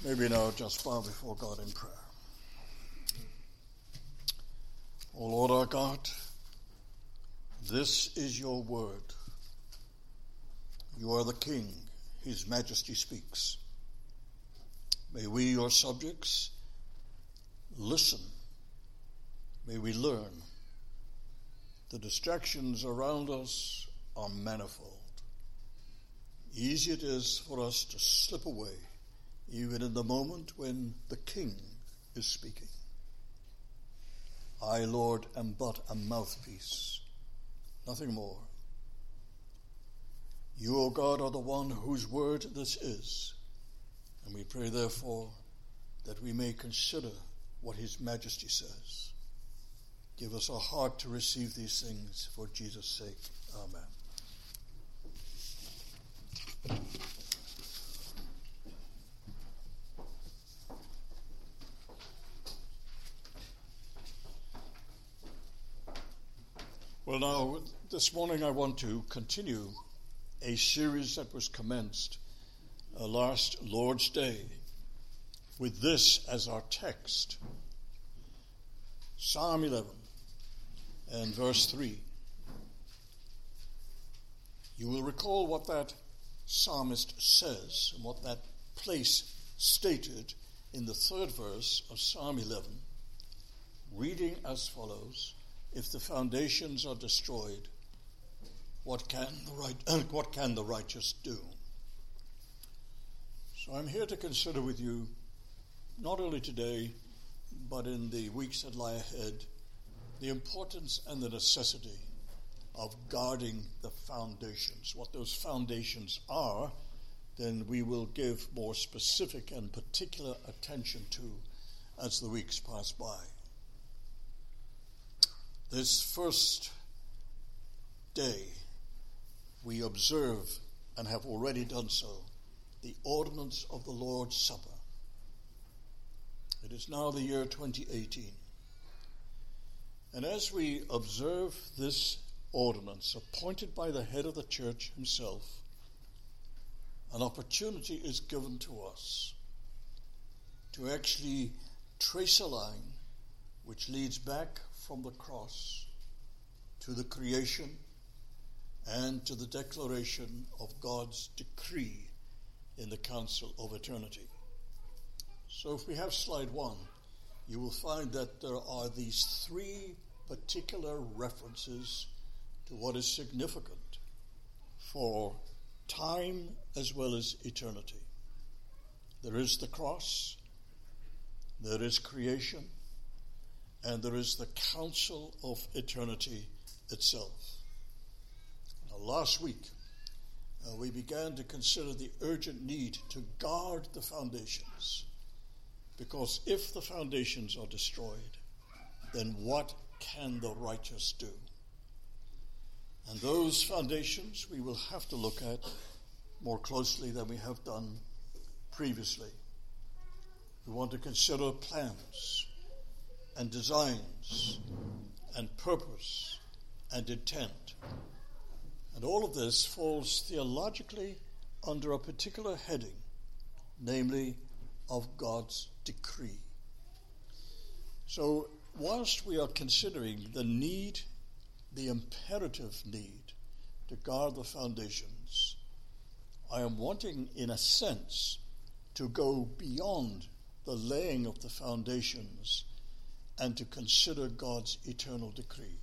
Maybe now just bow before God in prayer. O Lord our God, this is your word. You are the King, his majesty speaks. May we, your subjects, listen. May we learn. The distractions around us are manifold. Easy it is for us to slip away, even in the moment when the King is speaking. I, Lord, am but a mouthpiece, nothing more. You, O God, are the one whose word this is, and we pray, therefore, that we may consider what his majesty says. Give us a heart to receive these things for Jesus' sake. Amen. Well, now, this morning I want to continue a series that was commenced last Lord's Day with this as our text. Psalm 11 and verse 3. You will recall what that psalmist says and what that place stated in the third verse of Psalm 11, reading as follows: if the foundations are destroyed, what can the righteous do? So I'm here to consider with you, not only today, but in the weeks that lie ahead, the importance and the necessity of guarding the foundations. What those foundations are, then we will give more specific and particular attention to as the weeks pass by. This first day, we observe, and have already done so, the ordinance of the Lord's Supper. It is now the year 2018. And as we observe this ordinance, appointed by the head of the church himself, an opportunity is given to us to actually trace a line which leads back from the cross to the creation and to the declaration of God's decree in the council of eternity. So if we have slide 1, you will find that there are these 3 particular references to what is significant for time as well as eternity. There is the cross, there is creation, and there is the council of eternity itself. Now, last week, we began to consider the urgent need to guard the foundations, because if the foundations are destroyed, then what can the righteous do? And those foundations we will have to look at more closely than we have done previously. We want to consider plans and designs and purpose and intent. And all of this falls theologically under a particular heading, namely of God's decree. So whilst we are considering the need, the imperative need to guard the foundations, I am wanting, in a sense, to go beyond the laying of the foundations and to consider God's eternal decree.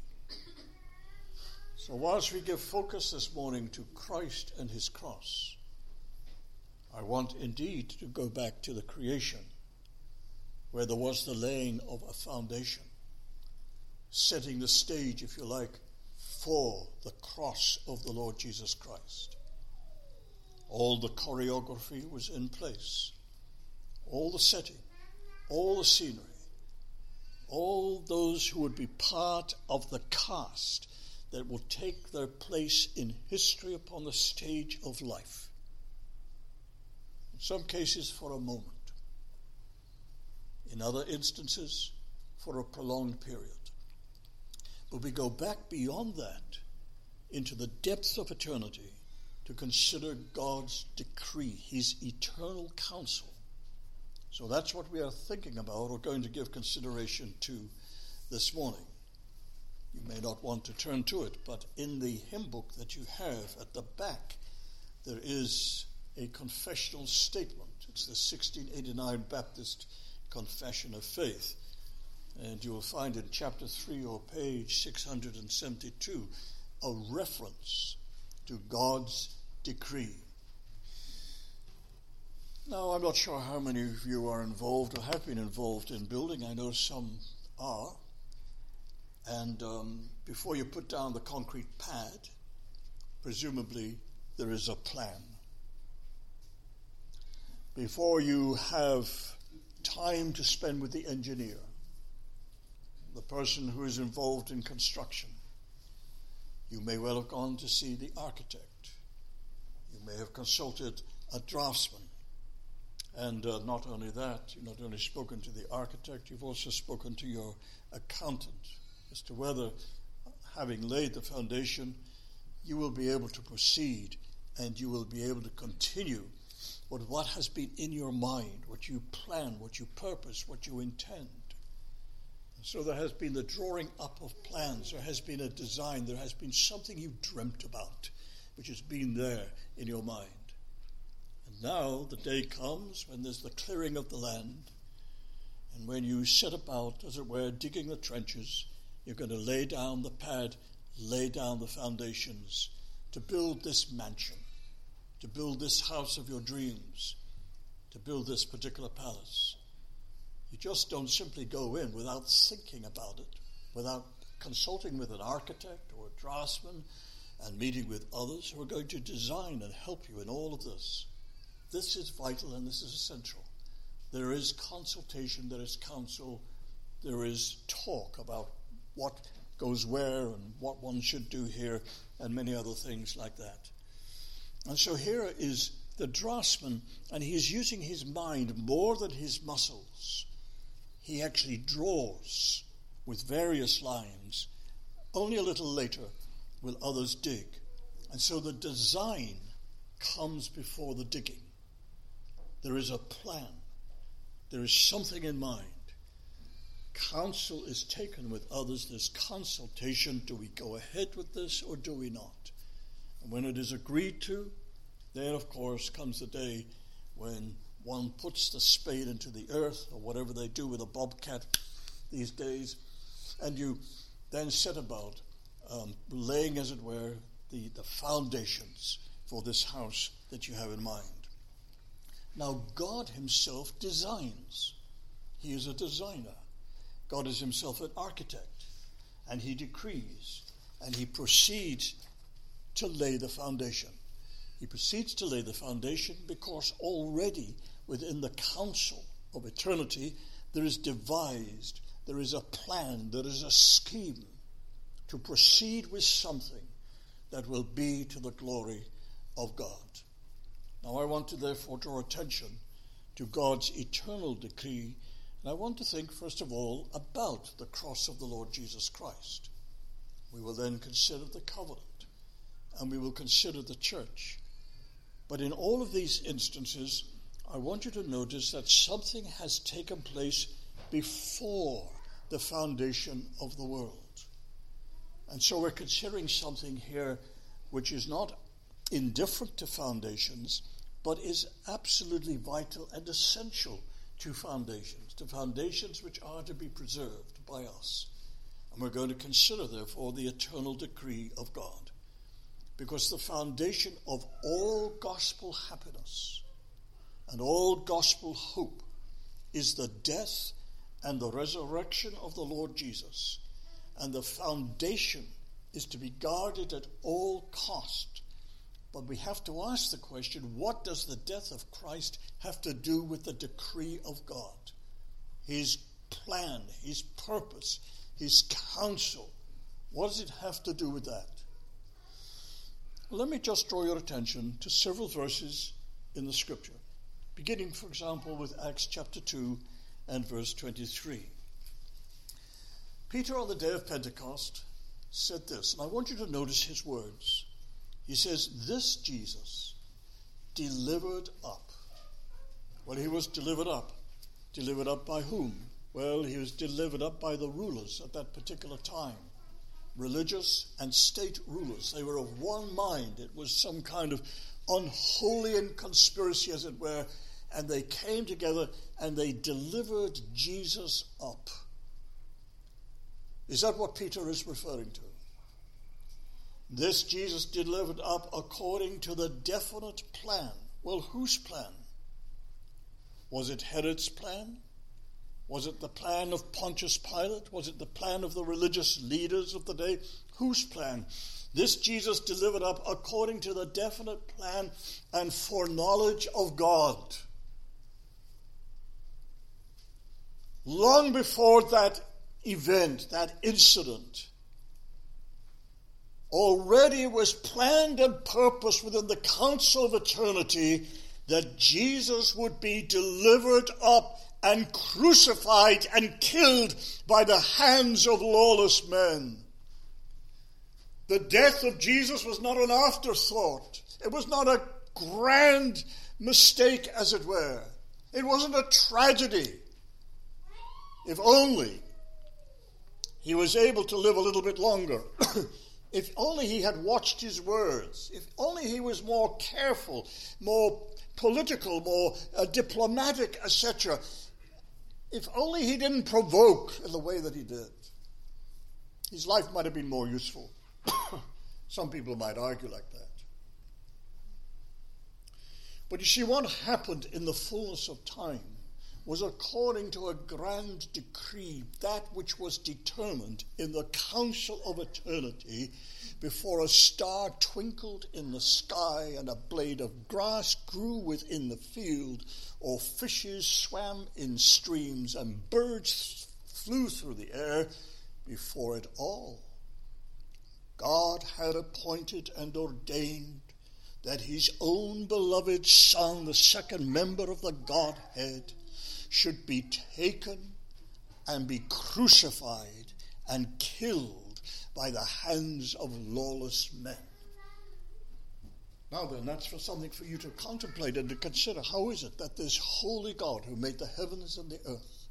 So whilst we give focus this morning to Christ and his cross, I want indeed to go back to the creation, where there was the laying of a foundation, setting the stage, if you like, for the cross of the Lord Jesus Christ. All the choreography was in place, all the setting, all the scenery, all those who would be part of the cast that will take their place in history upon the stage of life. In some cases for a moment. In other instances, for a prolonged period. But we go back beyond that into the depths of eternity to consider God's decree, his eternal counsel, So that's what we are thinking about or going to give consideration to this morning. You may not want to turn to it, but in the hymn book that you have at the back, there is a confessional statement. It's the 1689 Baptist Confession of Faith. And you will find in chapter 3 or page 672 a reference to God's decree. Now, I'm not sure how many of you are involved or have been involved in building. I know some are. And before you put down the concrete pad, presumably there is a plan. Before you have time to spend with the engineer, the person who is involved in construction, you may well have gone to see the architect. You may have consulted a draftsman. And not only that, you've not only spoken to the architect, you've also spoken to your accountant as to whether, having laid the foundation, you will be able to proceed and you will be able to continue with what has been in your mind, what you plan, what you purpose, what you intend. And so there has been the drawing up of plans, there has been a design, there has been something you dreamt about, which has been there in your mind. And now the day comes when there's the clearing of the land, and when you set about, as it were, digging the trenches, you're going to lay down the pad, lay down the foundations to build this mansion, to build this house of your dreams, to build this particular palace. You just don't simply go in without thinking about it, without consulting with an architect or a draftsman and meeting with others who are going to design and help you in all of this. This is vital and this is essential. There is consultation, there is counsel, there is talk about what goes where and what one should do here and many other things like that. And so here is the draftsman, and he is using his mind more than his muscles. He actually draws with various lines. Only a little later will others dig. And so the design comes before the digging. There is a plan. There is something in mind. Counsel is taken with others. There's consultation. Do we go ahead with this or do we not? And when it is agreed to, then of course comes the day when one puts the spade into the earth, or whatever they do with a bobcat these days, and you then set about laying, as it were, the foundations for this house that you have in mind. Now, God himself designs. He is a designer. God is himself an architect, and he decrees, and he proceeds to lay the foundation. He proceeds to lay the foundation because already within the counsel of eternity there is devised, there is a plan, there is a scheme to proceed with something that will be to the glory of God. Now I want to therefore draw attention to God's eternal decree. And I want to think, first of all, about the cross of the Lord Jesus Christ. We will then consider the covenant, and we will consider the church. But in all of these instances, I want you to notice that something has taken place before the foundation of the world. And so we're considering something here which is not indifferent to foundations, but is absolutely vital and essential to foundations which are to be preserved by us. And we're going to consider, therefore, the eternal decree of God. Because the foundation of all gospel happiness and all gospel hope is the death and the resurrection of the Lord Jesus. And the foundation is to be guarded at all cost. But we have to ask the question, what does the death of Christ have to do with the decree of God? His plan, his purpose, his counsel. What does it have to do with that? Let me just draw your attention to several verses in the scripture, beginning, for example, with Acts chapter 2 and verse 23. Peter, on the day of Pentecost, said this, and I want you to notice his words. He says, this Jesus delivered up. Well, he was delivered up Delivered up by whom? Well, he was delivered up by the rulers at that particular time. Religious and state rulers. They were of one mind. It was some kind of unholy conspiracy, as it were, and they came together and they delivered Jesus up. Is that what Peter is referring to? This Jesus delivered up according to the definite plan. Well, whose plan? Was it Herod's plan? Was it the plan of Pontius Pilate? Was it the plan of the religious leaders of the day? Whose plan? This Jesus delivered up according to the definite plan and foreknowledge of God. Long before that event, that incident, already was planned and purposed within the counsel of eternity that Jesus would be delivered up and crucified and killed by the hands of lawless men. The death of Jesus was not an afterthought. It was not a grand mistake, as it were. It wasn't a tragedy. If only he was able to live a little bit longer. If only he had watched his words. If only he was more careful, more political, more diplomatic, etc. If only he didn't provoke in the way that he did. His life might have been more useful. Some people might argue like that. But you see, what happened in the fullness of time was according to a grand decree, that which was determined in the council of eternity before a star twinkled in the sky and a blade of grass grew within the field, or fishes swam in streams and birds flew through the air. Before it all, God had appointed and ordained that his own beloved Son, the second member of the Godhead, should be taken and be crucified and killed by the hands of lawless men. Now then, that's for something for you to contemplate and to consider. How is it that this holy God who made the heavens and the earth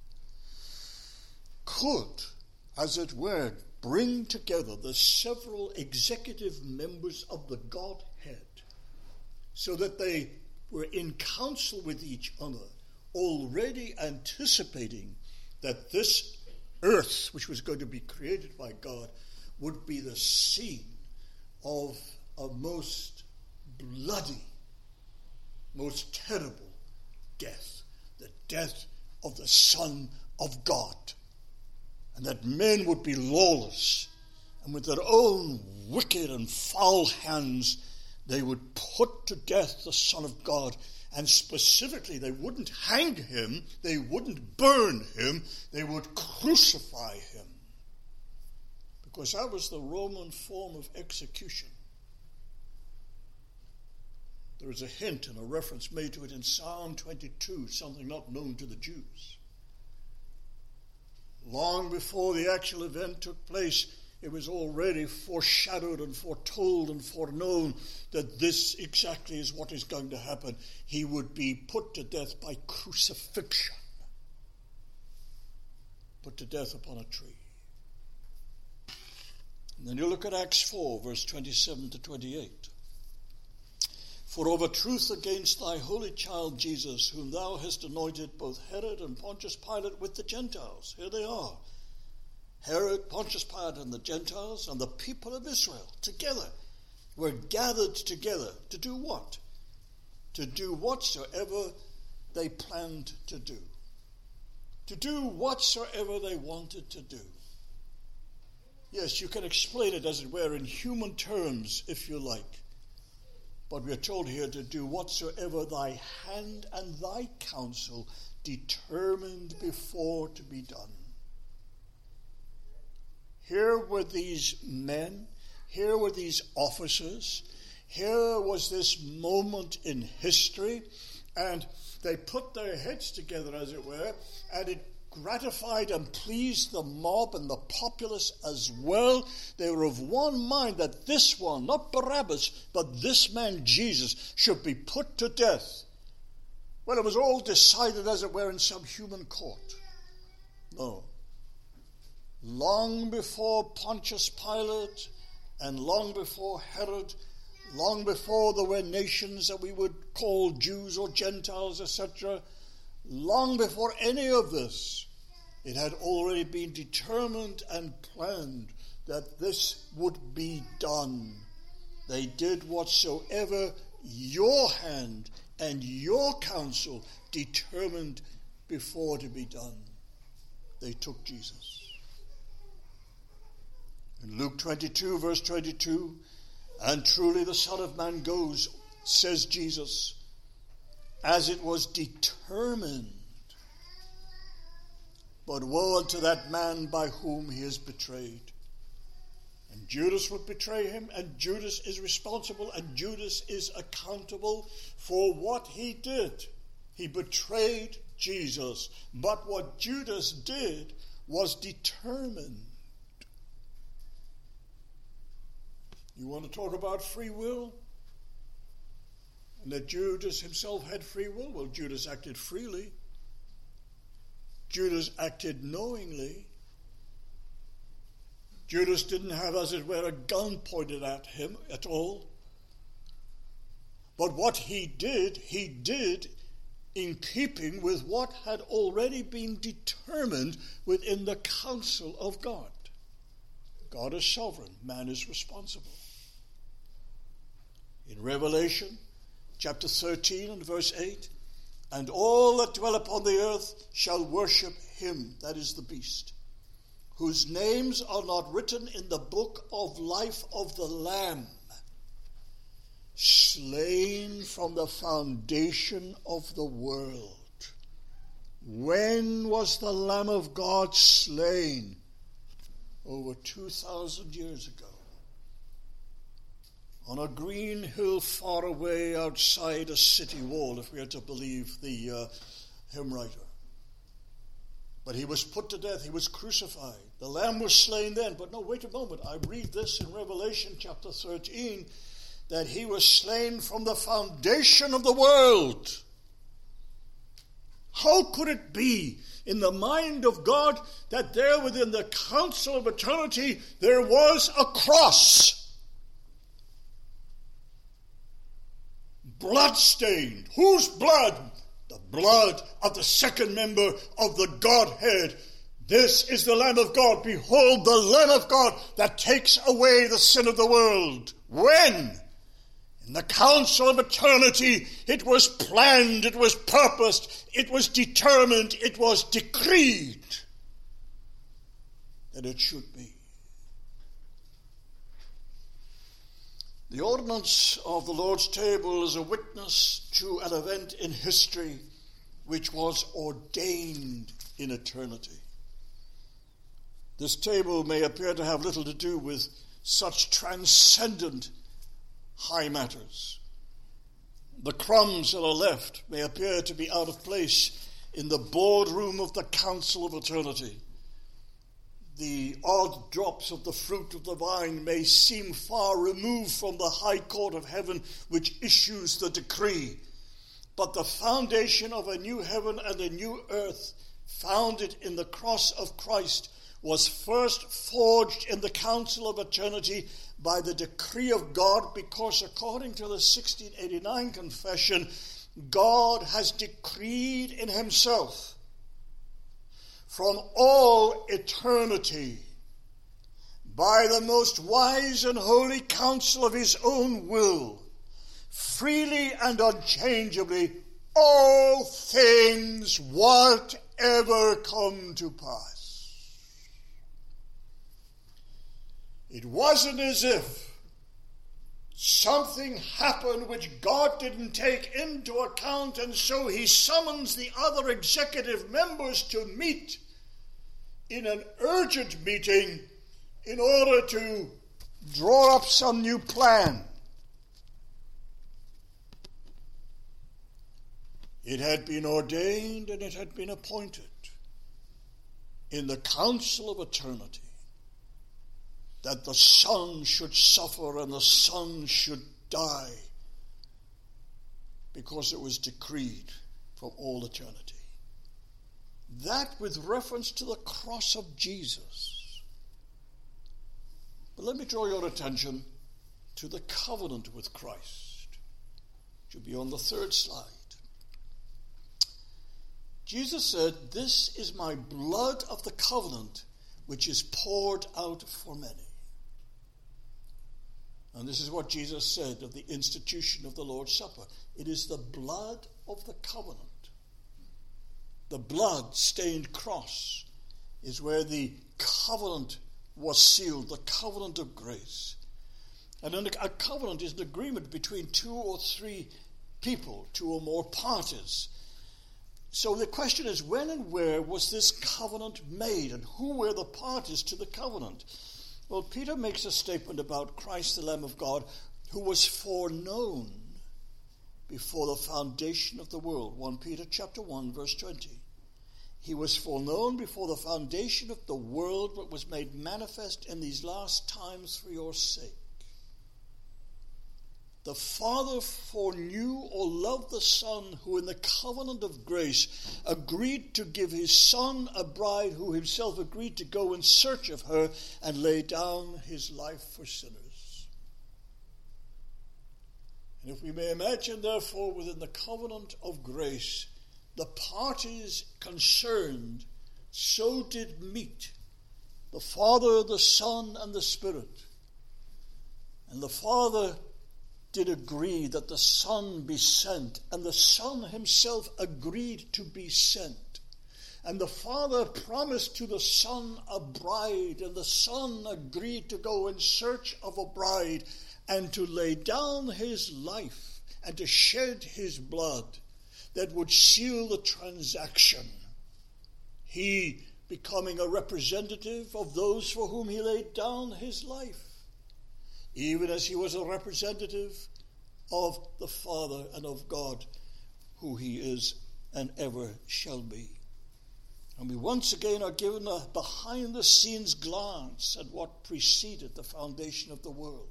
could, as it were, bring together the several executive members of the Godhead so that they were in counsel with each other, already anticipating that this earth, which was going to be created by God, would be the scene of a most bloody, most terrible death, the death of the Son of God, and that men would be lawless, and with their own wicked and foul hands they would put to death the Son of God. And specifically, they wouldn't hang him, they wouldn't burn him, they would crucify him. Because that was the Roman form of execution. There is a hint and a reference made to it in Psalm 22, something not known to the Jews. Long before the actual event took place, it was already foreshadowed and foretold and foreknown that this exactly is what is going to happen. He would be put to death by crucifixion. Put to death upon a tree. And then you look at Acts 4, verse 27 to 28. For of a truth against thy holy child Jesus, whom thou hast anointed, both Herod and Pontius Pilate with the Gentiles. Here they are. Herod, Pontius Pilate, and the Gentiles, and the people of Israel together were gathered together to do what? To do whatsoever they planned to do. To do whatsoever they wanted to do. Yes, you can explain it, as it were, in human terms, if you like. But we are told here to do whatsoever thy hand and thy counsel determined before to be done. Here were these men, here were these officers, here was this moment in history, and they put their heads together, as it were, and it gratified and pleased the mob and the populace as well. They were of one mind that this one, not Barabbas, but this man Jesus, should be put to death. when it was all decided, as it were, in some human court. No. Long before Pontius Pilate and long before Herod, long before there were nations that we would call Jews or Gentiles, etc., long before any of this, it had already been determined and planned that this would be done. They did whatsoever your hand and your counsel determined before to be done. They took Jesus. In Luke 22, verse 22, and truly the Son of Man goes, says Jesus, as it was determined. But woe unto that man by whom he is betrayed. And Judas would betray him, and Judas is responsible, and Judas is accountable for what he did. He betrayed Jesus. But what Judas did was determined. You want to talk about free will? And that Judas himself had free will? Well, Judas acted freely. Judas acted knowingly. Judas didn't have, as it were, a gun pointed at him at all. But what he did in keeping with what had already been determined within the counsel of God. God is sovereign, man is responsible. In Revelation chapter 13 and verse 8, and all that dwell upon the earth shall worship him, that is the beast, whose names are not written in the book of life of the Lamb, slain from the foundation of the world. When was the Lamb of God slain? Over 2,000 years ago. On a green hill far away outside a city wall, if we are to believe the hymn writer. But he was put to death. He was crucified. The Lamb was slain then. But no, wait a moment. I read this in Revelation chapter 13, that he was slain from the foundation of the world. How could it be in the mind of God that there within the council of eternity there was a cross? Blood-stained. Whose blood? The blood of the second member of the Godhead. This is the Lamb of God. Behold, the Lamb of God that takes away the sin of the world. When? In the council of eternity, it was planned, it was purposed, it was determined, it was decreed that it should be. The ordinance of the Lord's table is a witness to an event in history which was ordained in eternity. This table may appear to have little to do with such transcendent high matters. The crumbs that are left may appear to be out of place in the boardroom of the council of eternity. The odd drops of the fruit of the vine may seem far removed from the high court of heaven which issues the decree. But the foundation of a new heaven and a new earth, founded in the cross of Christ, was first forged in the council of eternity by the decree of God, because according to the 1689 confession, God has decreed in himself from all eternity, by the most wise and holy counsel of his own will, freely and unchangeably, all things whatever come to pass. It wasn't as if something happened which God didn't take into account, and so he summons the other executive members to meet in an urgent meeting in order to draw up some new plan. It had been ordained and it had been appointed in the council of eternity that the Son should suffer and the Son should die, because it was decreed from all eternity. That with reference to the cross of Jesus. But let me draw your attention to the covenant with Christ. It should be on the third slide. Jesus said, "This is my blood of the covenant, which is poured out for many." And this is what Jesus said of the institution of the Lord's Supper. It is the blood of the covenant. The blood-stained cross is where the covenant was sealed, the covenant of grace. And a covenant is an agreement between two or three people, two or more parties. So the question is, when and where was this covenant made, and who were the parties to the covenant? Well, Peter makes a statement about Christ, the Lamb of God, who was foreknown before the foundation of the world. 1 Peter chapter 1, verse 20. He was foreknown before the foundation of the world, but was made manifest in these last times for your sake. The Father foreknew or loved the Son, who in the covenant of grace agreed to give his Son a bride, who himself agreed to go in search of her and lay down his life for sinners. And if we may imagine, therefore, within the covenant of grace, the parties concerned so did meet, the Father, the Son, and the Spirit. And the Father did agree that the Son be sent, and the Son himself agreed to be sent. And the Father promised to the Son a bride, and the Son agreed to go in search of a bride and to lay down his life and to shed his blood that would seal the transaction. He becoming a representative of those for whom he laid down his life, even as he was a representative of the Father and of God, who he is and ever shall be. And we once again are given a behind-the-scenes glance at what preceded the foundation of the world.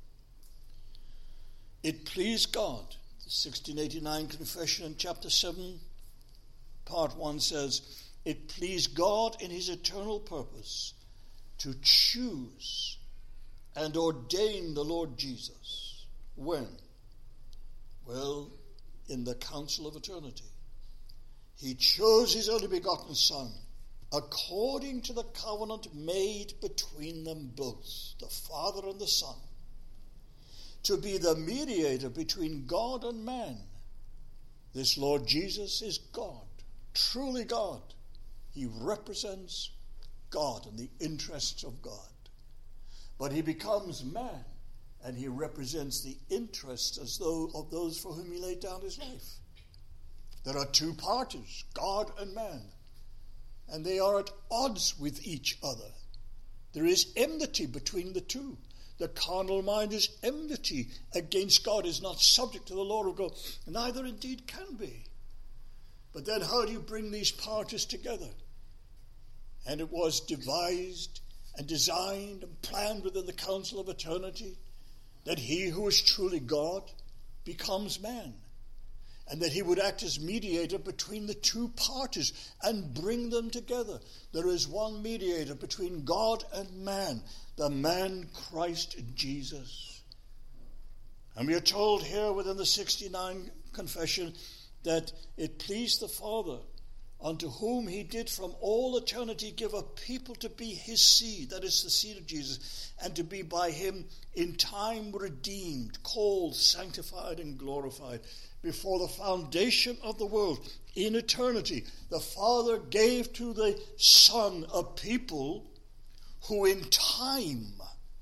It pleased God. The 1689 Confession in chapter 7, part 1 says, "It pleased God in his eternal purpose to choose and ordain the Lord Jesus." When? Well, in the council of eternity. He chose his only begotten Son, according to the covenant made between them both, the Father and the Son, to be the mediator between God and man. This Lord Jesus is God, truly God. He represents God and the interests of God. But he becomes man, and he represents the interests as though of those for whom he laid down his life. There are two parties, God and man, and they are at odds with each other. There is enmity between the two. The carnal mind is enmity against God, is not subject to the law of God. Neither indeed can be. But then how do you bring these parties together? And it was devised and designed and planned within the council of eternity that he who is truly God becomes man, and that he would act as mediator between the two parties and bring them together. There is one mediator between God and man, the man Christ Jesus. And we are told here within the 69 Confession that it pleased the Father, unto whom he did from all eternity give a people to be his seed, that is the seed of Jesus, and to be by him in time redeemed, called, sanctified, and glorified. Before the foundation of the world, in eternity, the Father gave to the Son a people who in time,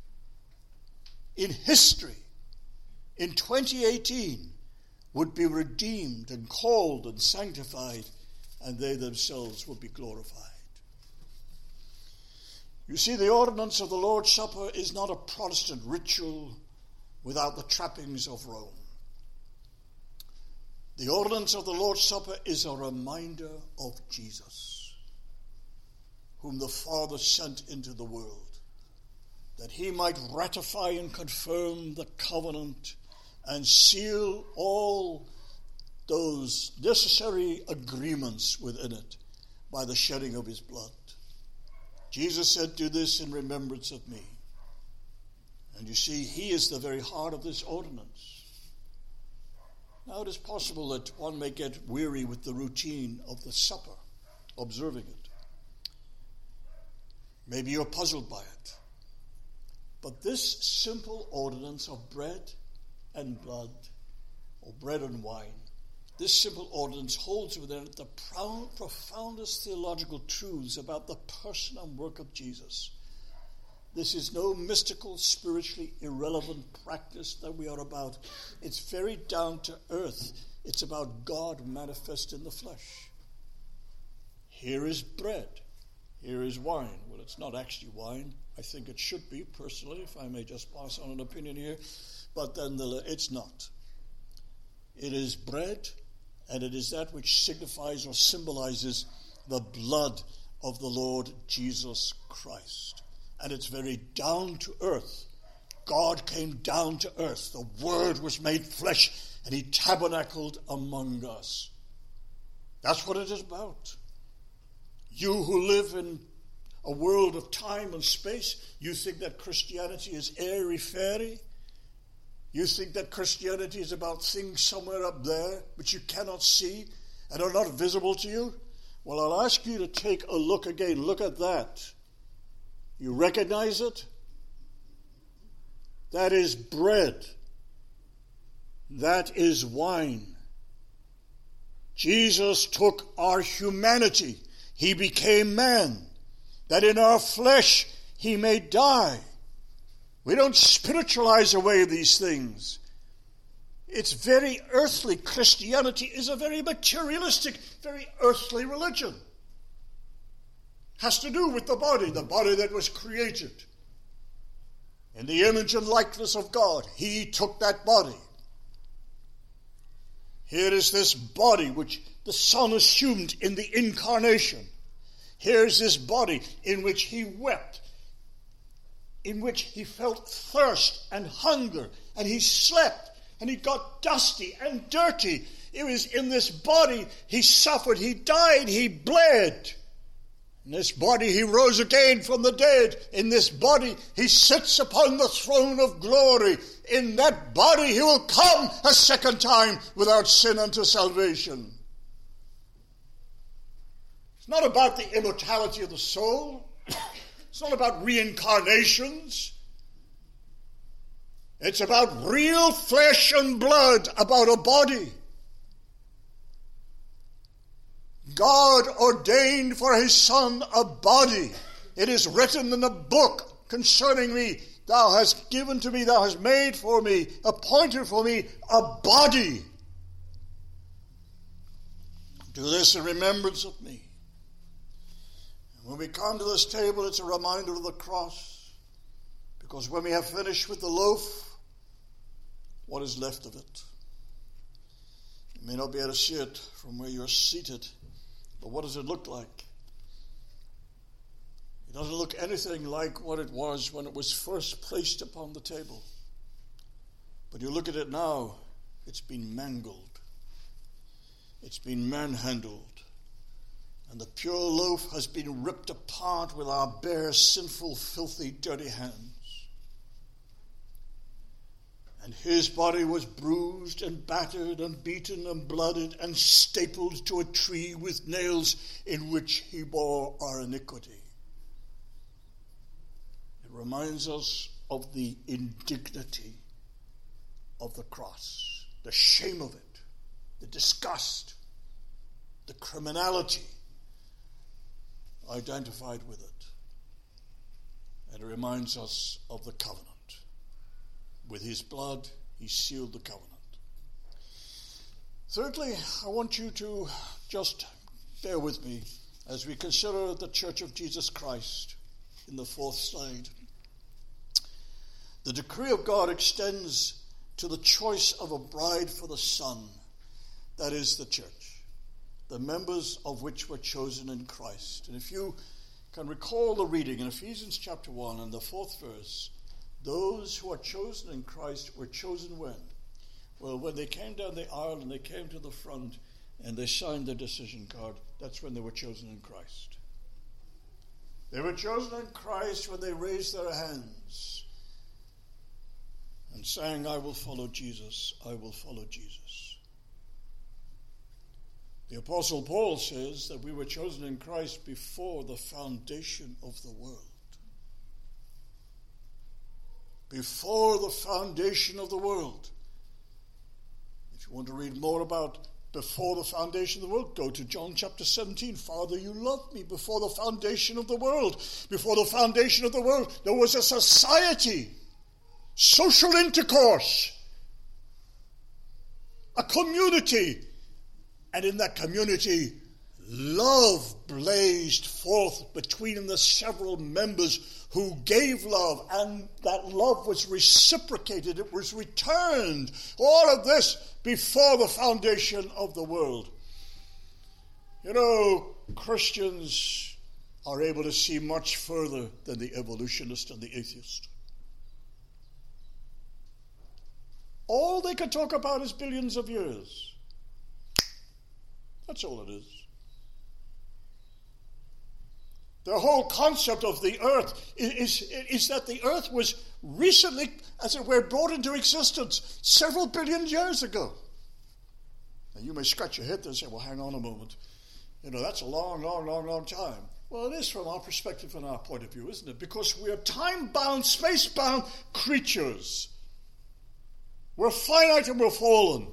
in history, in 2018, would be redeemed and called and sanctified, and they themselves would be glorified. You see, the ordinance of the Lord's Supper is not a Protestant ritual without the trappings of Rome. The ordinance of the Lord's Supper is a reminder of Jesus, whom the Father sent into the world, that he might ratify and confirm the covenant and seal all those necessary agreements within it by the shedding of his blood. Jesus said, "Do this in remembrance of me." And you see, he is the very heart of this ordinance. Now it is possible that one may get weary with the routine of the supper, observing it. Maybe you're puzzled by it. But this simple ordinance of bread and blood, or bread and wine, this simple ordinance holds within it the profoundest theological truths about the person and work of Jesus. This is no mystical, spiritually irrelevant practice that we are about. It's very down to earth. It's about God manifest in the flesh. Here is bread. Here is wine. Well, it's not actually wine. I think it should be, personally, if I may just pass on an opinion here. But then it's not. It is bread, and it is that which signifies or symbolizes the blood of the Lord Jesus Christ. And it's very down to earth. God came down to earth. The Word was made flesh, and he tabernacled among us. That's what it is about. You who live in a world of time and space, you think that Christianity is airy-fairy? You think that Christianity is about things somewhere up there which you cannot see and are not visible to you? Well, I'll ask you to take a look again. Look at that. You recognize it? That is bread. That is wine. Jesus took our humanity. He became man, that in our flesh he may die. We don't spiritualize away these things. It's very earthly. Christianity is a very materialistic, very earthly religion. Has to do with the body that was created in the image and likeness of God. He took that body. Here is this body which the Son assumed in the incarnation. Here's this body in which he wept, in which he felt thirst and hunger, and he slept, and he got dusty and dirty. It was in this body he suffered, he died, he bled. In this body he rose again from the dead. In this body he sits upon the throne of glory. In that body he will come a second time without sin unto salvation. It's not about the immortality of the soul. It's not about reincarnations. It's about real flesh and blood, about a body. God ordained for his Son a body. It is written in the book concerning me, thou hast given to me, thou hast made for me, appointed for me a body. Do this in remembrance of me. And when we come to this table, it's a reminder of the cross. Because when we have finished with the loaf, what is left of it? You may not be able to see it from where you're seated. But what does it look like? It doesn't look anything like what it was when it was first placed upon the table. But you look at it now, it's been mangled. It's been manhandled. And the pure loaf has been ripped apart with our bare, sinful, filthy, dirty hands. And his body was bruised and battered and beaten and blooded and stapled to a tree with nails in which he bore our iniquity. It reminds us of the indignity of the cross, the shame of it, the disgust, the criminality identified with it. And it reminds us of the covenant. With his blood, he sealed the covenant. Thirdly, I want you to just bear with me as we consider the Church of Jesus Christ in the fourth slide. The decree of God extends to the choice of a bride for the Son, that is the church, the members of which were chosen in Christ. And if you can recall the reading in Ephesians chapter 1 and the 4th verse, those who are chosen in Christ were chosen when? Well, when they came down the aisle and they came to the front and they signed their decision card, that's when they were chosen in Christ. They were chosen in Christ when they raised their hands and sang, I will follow Jesus, I will follow Jesus. The Apostle Paul says that we were chosen in Christ before the foundation of the world. Before the foundation of the world. If you want to read more about before the foundation of the world, go to John chapter 17. Father, you loved me before the foundation of the world. Before the foundation of the world, there was a society, social intercourse, a community. And in that community, love blazed forth between the several members who gave love, and that love was reciprocated, it was returned. All of this before the foundation of the world. You know, Christians are able to see much further than the evolutionist and the atheist. All they can talk about is billions of years. That's all it is. The whole concept of the earth is that the earth was recently, as it were, brought into existence several billion years ago. Now you may scratch your head and say, well, hang on a moment. You know, that's a long, long, long, long time. Well, it is from our perspective and our point of view, isn't it? Because we are time-bound, space-bound creatures. We're finite and we're fallen.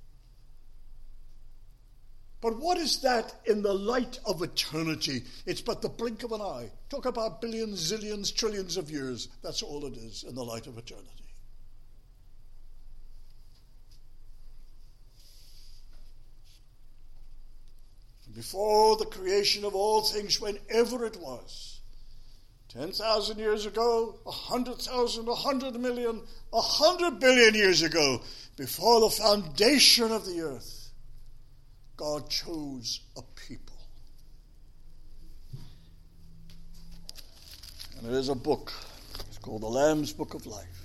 But what is that in the light of eternity? It's but the blink of an eye. Talk about billions, zillions, trillions of years. That's all it is in the light of eternity. Before the creation of all things, whenever it was, 10,000 years ago, 100,000, 100 million, 100 billion years ago, before the foundation of the earth, God chose a people. And there is a book. It's called the Lamb's Book of Life.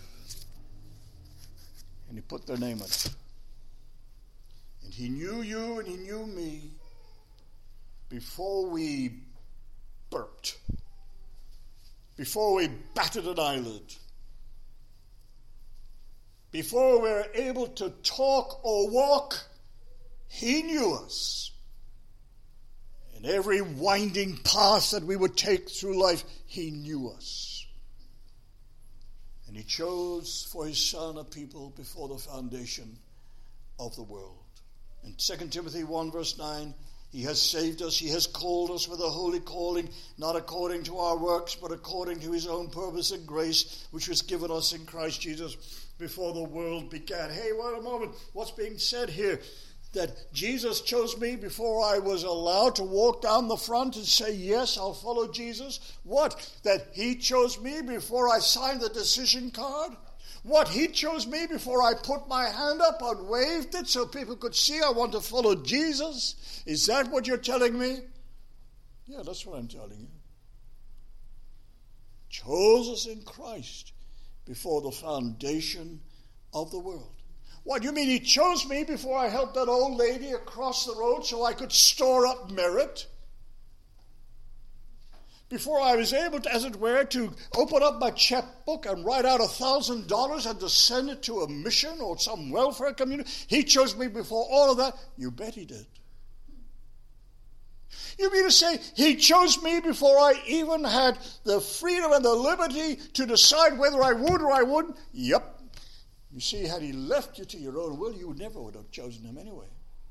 And he put their name in it. And he knew you and he knew me before we burped. Before we batted an eyelid. Before we were able to talk or walk, he knew us. In every winding path that we would take through life, he knew us. And he chose for his son a people before the foundation of the world. In 2 Timothy 1 verse 9, he has saved us, he has called us with a holy calling, not according to our works, but according to his own purpose and grace, which was given us in Christ Jesus before the world began. Hey, wait a moment. What's being said here? That Jesus chose me before I was allowed to walk down the front and say, yes, I'll follow Jesus? What? That he chose me before I signed the decision card? What? He chose me before I put my hand up and waved it so people could see I want to follow Jesus? Is that what you're telling me? Yeah, that's what I'm telling you. Chose us in Christ before the foundation of the world. What, you mean he chose me before I helped that old lady across the road so I could store up merit? Before I was able to, as it were, to open up my checkbook and write out $1,000 and to send it to a mission or some welfare community? He chose me before all of that? You bet he did. You mean to say he chose me before I even had the freedom and the liberty to decide whether I would or I wouldn't? Yep. You see, had he left you to your own will, you never would have chosen him anyway.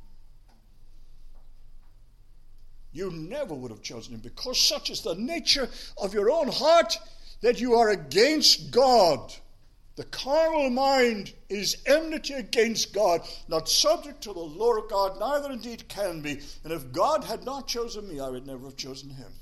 You never would have chosen him, because such is the nature of your own heart that you are against God. The carnal mind is enmity against God, not subject to the law of God, neither indeed can be. And if God had not chosen me, I would never have chosen him.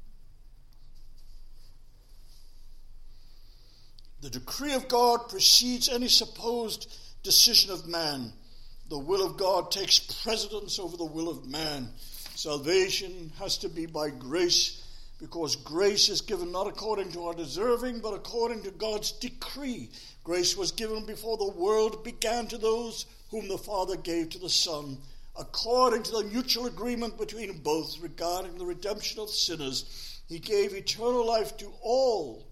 The decree of God precedes any supposed decision of man. The will of God takes precedence over the will of man. Salvation has to be by grace because grace is given not according to our deserving, but according to God's decree. Grace was given before the world began to those whom the Father gave to the Son, according to the mutual agreement between both regarding the redemption of sinners. He gave eternal life to all.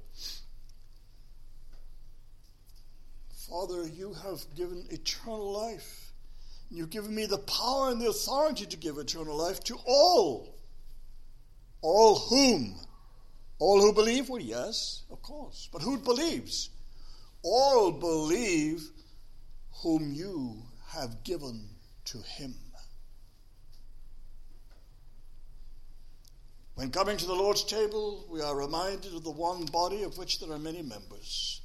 Father, you have given eternal life. You've given me the power and the authority to give eternal life to all. All whom? All who believe? Well, yes, of course. But who believes? All believe whom you have given to him. When coming to the Lord's table, we are reminded of the one body of which there are many members.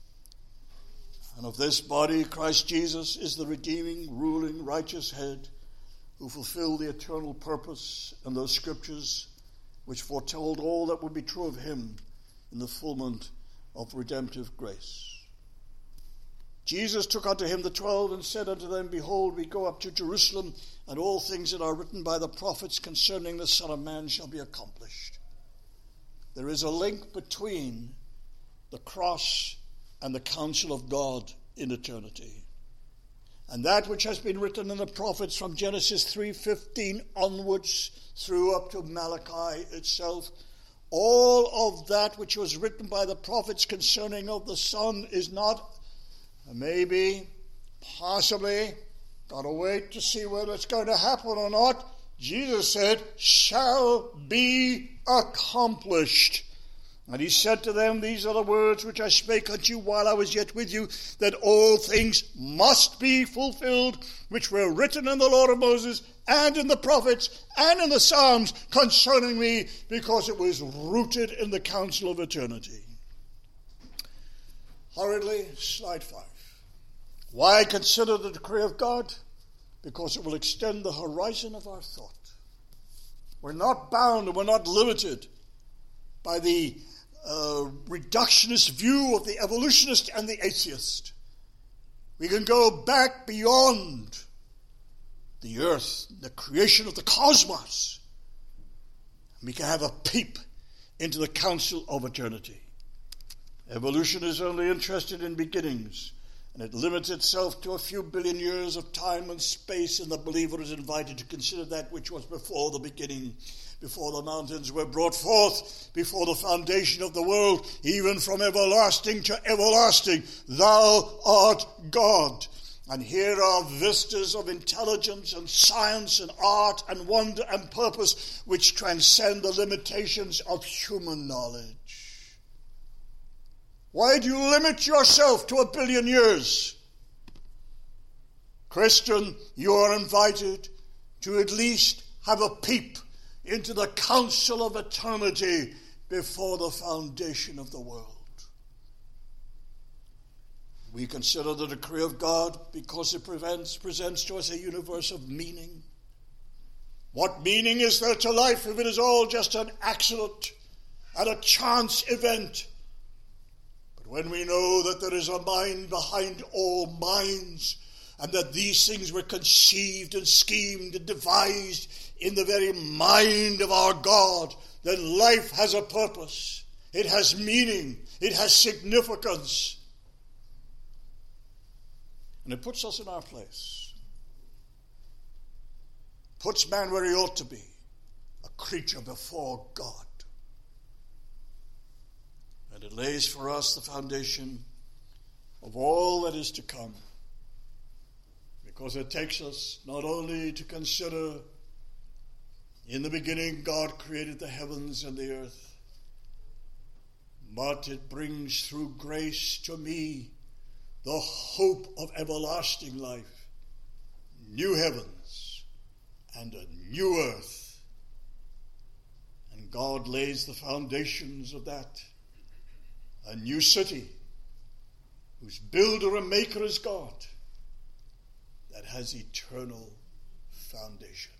And of this body, Christ Jesus is the redeeming, ruling, righteous head who fulfilled the eternal purpose in those scriptures which foretold all that would be true of him in the fulfillment of redemptive grace. Jesus took unto him the 12 and said unto them, Behold, we go up to Jerusalem, and all things that are written by the prophets concerning the Son of Man shall be accomplished. There is a link between the cross and the counsel of God in eternity. And that which has been written in the prophets from Genesis 3:15 onwards through up to Malachi itself, all of that which was written by the prophets concerning of the Son is not maybe, possibly, got to wait to see whether it's going to happen or not. Jesus said, shall be accomplished. And he said to them, These are the words which I spake unto you while I was yet with you, that all things must be fulfilled, which were written in the law of Moses, and in the prophets, and in the Psalms concerning me, because it was rooted in the counsel of eternity. Hurriedly, slide 5. Why consider the decree of God? Because it will extend the horizon of our thought. We're not bound and we're not limited by the reductionist view of the evolutionist and the atheist. We can go back beyond the earth, the creation of the cosmos. We can have a peep into the counsel of eternity. Evolution is only interested in beginnings, and it limits itself to a few billion years of time and space, and the believer is invited to consider that which was before the beginning, before the mountains were brought forth, before the foundation of the world, even from everlasting to everlasting. Thou art God. And here are vistas of intelligence and science and art and wonder and purpose which transcend the limitations of human knowledge. Why do you limit yourself to a billion years? Christian, you are invited to at least have a peep into the counsel of eternity before the foundation of the world. We consider the decree of God because it presents to us a universe of meaning. What meaning is there to life if it is all just an accident and a chance event? But when we know that there is a mind behind all minds, and that these things were conceived and schemed and devised in the very mind of our God, then life has a purpose. It has meaning. It has significance. And it puts us in our place. Puts man where he ought to be, a creature before God. And it lays for us the foundation of all that is to come. Because it takes us not only to consider, in the beginning God created the heavens and the earth, but it brings through grace to me the hope of everlasting life, new heavens and a new earth. And God lays the foundations of that, a new city whose builder and maker is God, that has eternal foundation.